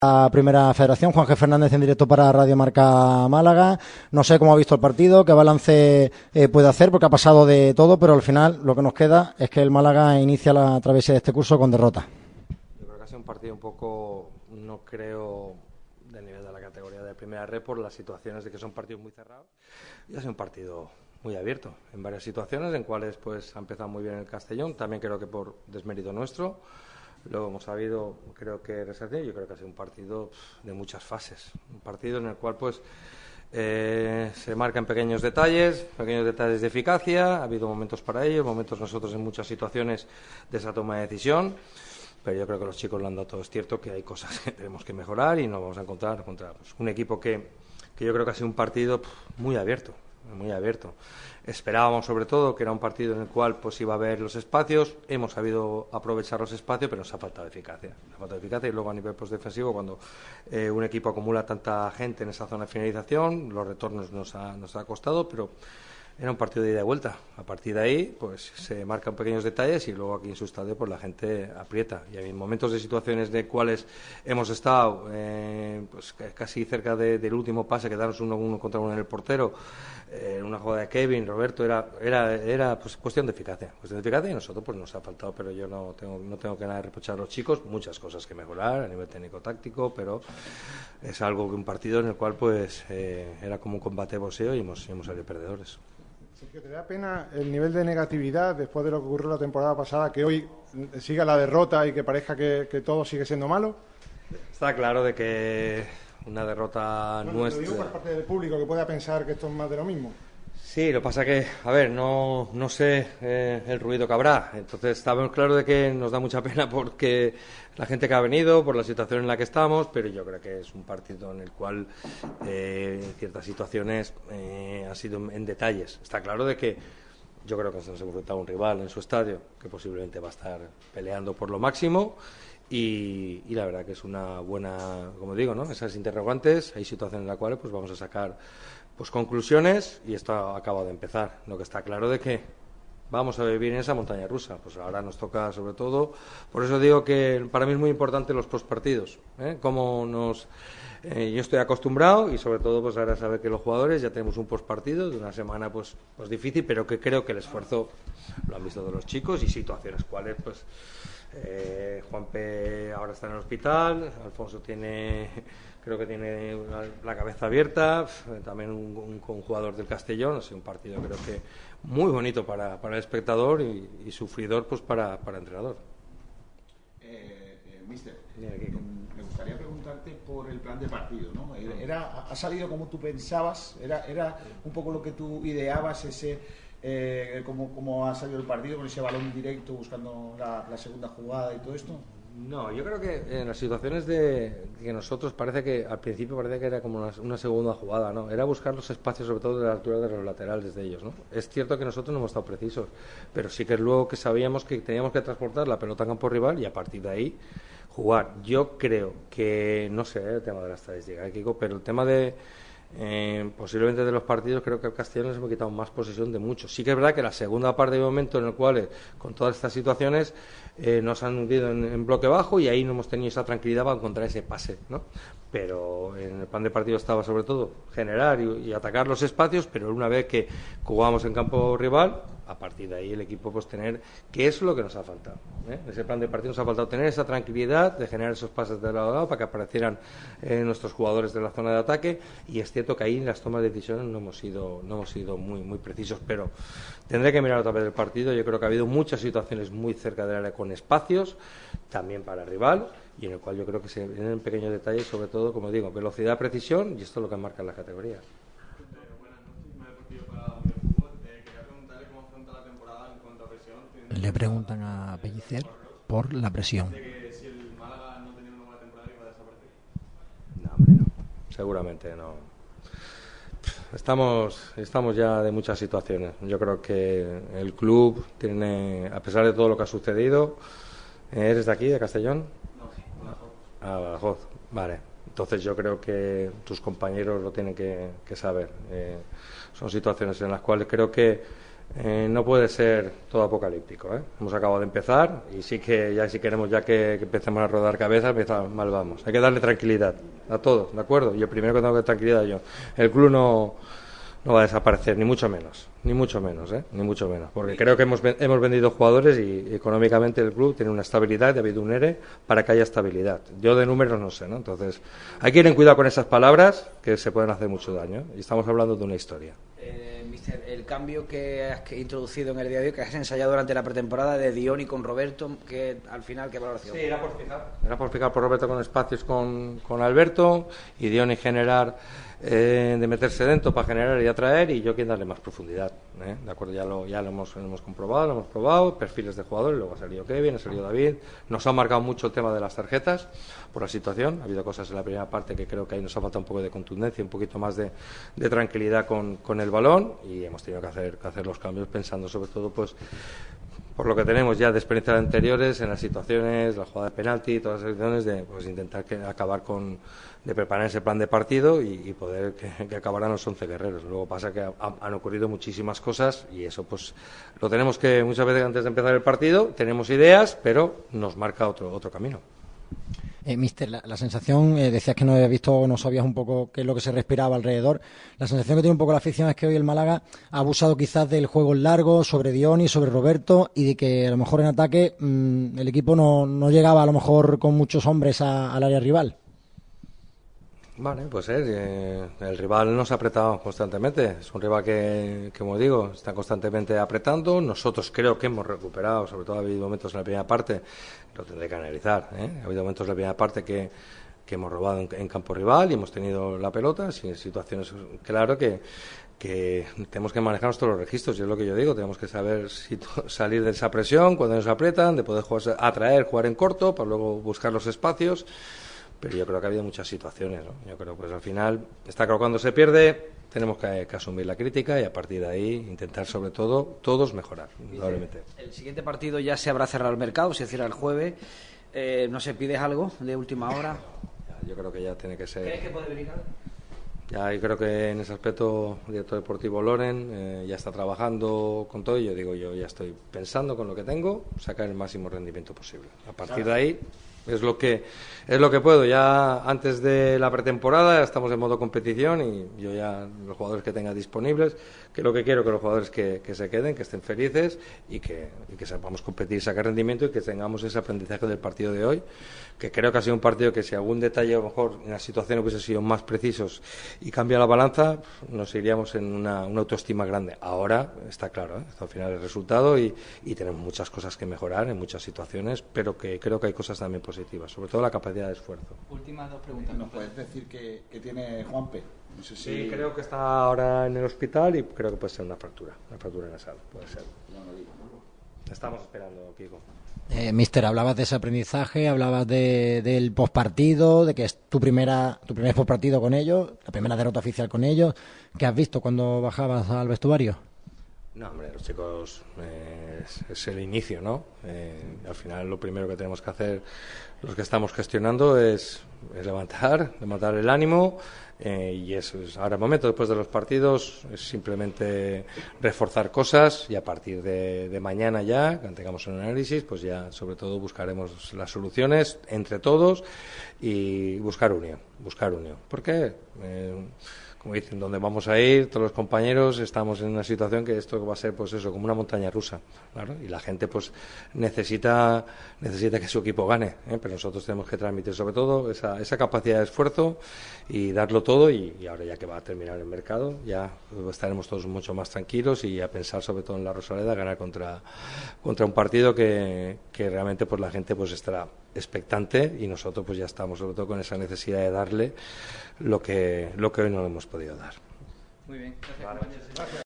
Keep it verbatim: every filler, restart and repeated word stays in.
La Primera Federación, Juanje Fernández en directo para Radio Marca Málaga. No sé cómo ha visto el partido, qué balance eh, puede hacer, porque ha pasado de todo, pero al final lo que nos queda es que el Málaga inicia la travesía de este curso con derrota. Yo creo que ha sido un partido un poco, no creo, del nivel de la categoría de Primera Red, por las situaciones de que son partidos muy cerrados. Y ha sido un partido muy abierto en varias situaciones, en cuales pues ha empezado muy bien el Castellón, también creo que por desmérito nuestro. Luego hemos sabido, creo que resarcir, yo creo que ha sido un partido de muchas fases, un partido en el cual pues eh, se marcan pequeños detalles, pequeños detalles de eficacia, ha habido momentos para ello, momentos nosotros en muchas situaciones de esa toma de decisión, pero yo creo que los chicos lo han dado todo. Es cierto que hay cosas que tenemos que mejorar y nos vamos a encontrar contra pues, un equipo que, que yo creo que ha sido un partido pff, muy abierto, muy abierto. Esperábamos sobre todo que era un partido en el cual pues iba a haber los espacios, hemos sabido aprovechar los espacios, pero nos ha faltado eficacia, nos ha faltado eficacia y luego a nivel pues, defensivo, cuando eh, un equipo acumula tanta gente en esa zona de finalización, los retornos nos ha, nos ha costado, pero era un partido de ida y vuelta. A partir de ahí pues se marcan pequeños detalles y luego aquí en su estadio pues la gente aprieta, y hay momentos de situaciones de cuales hemos estado eh, pues casi cerca de, del último pase, quedarnos uno, uno contra uno en el portero, en eh, una jugada de Kevin, Roberto, era era era pues cuestión de eficacia, cuestión de eficacia y nosotros pues nos ha faltado, pero yo no tengo no tengo que nada de reprochar a los chicos, muchas cosas que mejorar a nivel técnico-táctico, pero es algo que un partido en el cual pues eh, era como un combate de boxeo y hemos, hemos salido perdedores. Sergio, ¿te da pena el nivel de negatividad después de lo que ocurrió la temporada pasada, que hoy siga la derrota y que parezca que, que todo sigue siendo malo? Está claro de que una derrota bueno, nuestra... Lo digo por parte del público, que pueda pensar que esto es más de lo mismo. Sí, lo que pasa que, a ver, no, no sé eh, el ruido que habrá. Entonces, estamos claro de que nos da mucha pena porque la gente que ha venido, por la situación en la que estamos, pero yo creo que es un partido en el cual eh, ciertas situaciones eh, han sido en, en detalles. Está claro de que yo creo que nos hemos enfrentado a un rival en su estadio que posiblemente va a estar peleando por lo máximo. Y, y la verdad que es una buena, como digo, ¿no? Esas interrogantes, hay situaciones en las cuales pues vamos a sacar pues conclusiones y esto acaba de empezar. Lo que está claro de que vamos a vivir en esa montaña rusa, pues ahora nos toca sobre todo, por eso digo que para mí es muy importante los postpartidos, ¿eh? Como nos eh, yo estoy acostumbrado y sobre todo pues ahora saber que los jugadores ya tenemos un postpartido de una semana pues pues difícil, pero que creo que el esfuerzo lo han visto de los chicos y situaciones cuales pues Eh, Juanpe ahora está en el hospital, Alfonso tiene, creo que tiene la, la cabeza abierta, también un, un, un jugador del Castellón, ha sido un partido creo que muy bonito para, para el espectador y, y sufridor pues para, para el entrenador. Eh, eh, Mister, eh, me gustaría preguntarte por el plan de partido, ¿no? Era, ¿ha salido como tú pensabas? ¿Era, era un poco lo que tú ideabas, ese Eh, cómo, cómo ha salido el partido con ese balón directo buscando la, la segunda jugada y todo esto? No, yo creo que en las situaciones de que nosotros parece que al principio parece que era como una, una segunda jugada, ¿no? Era buscar los espacios sobre todo de la altura de los laterales de ellos, ¿no? Es cierto que nosotros no hemos estado precisos, pero sí que es luego que sabíamos que teníamos que transportar la pelota en campo rival y a partir de ahí jugar. Yo creo que, no sé el tema de la estadística, ¿eh, Kiko? Pero el tema de Eh, posiblemente de los partidos creo que el Castellón nos hemos quitado más posesión de muchos. Sí que es verdad que la segunda parte de momento en el cual eh, con todas estas situaciones eh, nos han hundido en, en bloque bajo y ahí no hemos tenido esa tranquilidad para encontrar ese pase, ¿no? Pero en el plan de partido estaba sobre todo generar y, y atacar los espacios, pero una vez que jugamos en campo rival, a partir de ahí el equipo pues tener, que es lo que nos ha faltado, ¿eh? Ese plan de partido nos ha faltado tener esa tranquilidad de generar esos pases de lado a lado para que aparecieran eh, nuestros jugadores de la zona de ataque, y es cierto que ahí en las tomas de decisiones no hemos sido no hemos sido muy muy precisos, pero tendré que mirar otra vez el partido. Yo creo que ha habido muchas situaciones muy cerca del área con espacios también para el rival, y en el cual yo creo que se vienen pequeños detalles, sobre todo, como digo, velocidad, precisión, y esto es lo que marca las categorías. Le preguntan a Pellicer por la presión. No, hombre, no. Seguramente no. Estamos, estamos ya de muchas situaciones. Yo creo que el club tiene, a pesar de todo lo que ha sucedido, ¿eres de aquí, de Castellón? No, Badajoz. Ah, Badajoz, vale. Entonces yo creo que tus compañeros lo tienen que, que saber. Eh, son situaciones en las cuales creo que Eh, no puede ser todo apocalíptico, ¿eh? Hemos acabado de empezar y sí que ya si queremos ya que, que empecemos a rodar cabezas, mal vamos. Hay que darle tranquilidad a todos, ¿de acuerdo? Y el primero que tengo que tranquilidad yo. El club no, no va a desaparecer, ni mucho menos, ni mucho menos, ¿eh? Ni mucho menos, porque creo que hemos, hemos vendido jugadores y económicamente el club tiene una estabilidad, y ha habido un ERE para que haya estabilidad. Yo de números no sé, ¿no? Entonces, hay que ir en cuidado con esas palabras que se pueden hacer mucho daño, y estamos hablando de una historia. Eh, mister, el cambio que has introducido en el día de hoy, que has ensayado durante la pretemporada de Dioni con Roberto, que al final, ¿qué valoración? Sí, era por fijar. Era por fijar por Roberto con espacios con, con Alberto y Dioni generar, eh, de meterse dentro para generar y atraer, y yo quiero darle más profundidad, ¿eh? De acuerdo, ya lo, ya lo hemos, lo hemos comprobado, lo hemos probado, perfiles de jugadores, luego ha salido Kevin, ha salido David, nos ha marcado mucho el tema de las tarjetas por la situación, ha habido cosas en la primera parte que creo que ahí nos ha faltado un poco de contundencia, un poquito más de, de tranquilidad con, con el balón, y hemos tenido que hacer, que hacer los cambios pensando sobre todo pues por lo que tenemos ya de experiencias anteriores en las situaciones, la jugada de penalti, todas las situaciones de pues intentar que, acabar con, de preparar ese plan de partido y, y poder que, que acabaran los once guerreros. Luego pasa que ha, han ocurrido muchísimas cosas y eso pues lo tenemos que muchas veces antes de empezar el partido tenemos ideas, pero nos marca otro otro camino. Eh, Mister, la, la sensación, eh, decías que no habías visto, no sabías un poco qué es lo que se respiraba alrededor. La sensación que tiene un poco la afición es que hoy el Málaga ha abusado quizás del juego largo sobre Dioni, sobre Roberto, y de que a lo mejor en ataque mmm, el equipo no, no llegaba a lo mejor con muchos hombres a, al área rival. Vale, pues es, eh, el rival nos ha apretado constantemente, es un rival que, que, como digo, está constantemente apretando, nosotros creo que hemos recuperado, sobre todo ha habido momentos en la primera parte, lo tendré que analizar, ¿eh? Ha habido momentos en la primera parte que, que hemos robado en, en campo rival y hemos tenido la pelota, sin situaciones, claro que que tenemos que manejar todos los registros, y es lo que yo digo, tenemos que saber si salir de esa presión cuando nos apretan, de poder jugar, atraer, jugar en corto, para luego buscar los espacios. Pero yo creo que ha habido muchas situaciones, ¿no? Yo creo que pues al final, está claro, cuando se pierde, tenemos que, que asumir la crítica y a partir de ahí intentar sobre todo todos mejorar, indudablemente. El siguiente partido ya se habrá cerrado el mercado, se cierra el jueves. Eh, no sé, ¿pides algo de última hora? Yo creo que ya tiene que ser... ¿Crees que puede venir algo? Ya, yo creo que en ese aspecto el director deportivo Loren eh, ya está trabajando con todo y yo digo, yo ya estoy pensando con lo que tengo, sacar el máximo rendimiento posible. A partir de ahí es lo que es lo que puedo. Ya antes de la pretemporada estamos en modo competición y yo ya los jugadores que tenga disponibles, que lo que quiero que los jugadores que, que se queden, que estén felices y que, y que sepamos competir, sacar rendimiento y que tengamos ese aprendizaje del partido de hoy, que creo que ha sido un partido que si algún detalle a lo mejor en la situación hubiese sido más precisos y cambia la balanza, nos iríamos en una, una autoestima grande. Ahora está claro, ¿eh? Está al final el resultado y, y tenemos muchas cosas que mejorar en muchas situaciones, pero que creo que hay cosas también positivas, sobre todo la capacidad de esfuerzo. Últimas dos preguntas. ¿Nos puedes decir que, que tiene Juanpe? No sé si... Sí, creo que está ahora en el hospital y creo que puede ser una fractura, una fractura nasal, puede ser. Estamos esperando, Kiko. Eh, Mister, hablabas de ese aprendizaje, hablabas de, del postpartido, de que es tu primera tu primer postpartido con ellos, la primera derrota oficial con ellos. ¿Qué has visto cuando bajabas al vestuario? No, hombre, los chicos eh, es, es el inicio, ¿no? Eh, al final lo primero que tenemos que hacer los que estamos gestionando es, es levantar, levantar el ánimo eh, y eso es ahora el momento después de los partidos, es simplemente reforzar cosas y a partir de, de mañana ya, cuando tengamos un análisis, pues ya sobre todo buscaremos las soluciones entre todos y buscar unión, buscar unión. ¿Por qué? Eh, como dicen, donde vamos a ir, todos los compañeros estamos en una situación que esto va a ser, pues eso, como una montaña rusa, claro, y la gente, pues, necesita necesita que su equipo gane, ¿eh? Pero nosotros tenemos que transmitir, sobre todo, esa, esa capacidad de esfuerzo y darlo todo, y, y ahora ya que va a terminar el mercado, ya estaremos todos mucho más tranquilos y a pensar, sobre todo, en la Rosaleda, ganar contra, contra un partido que, que realmente, pues, la gente, pues, estará expectante y nosotros, pues, ya estamos, sobre todo, con esa necesidad de darle lo que, lo que hoy no hemos podido dar. Muy bien, gracias, compañeros.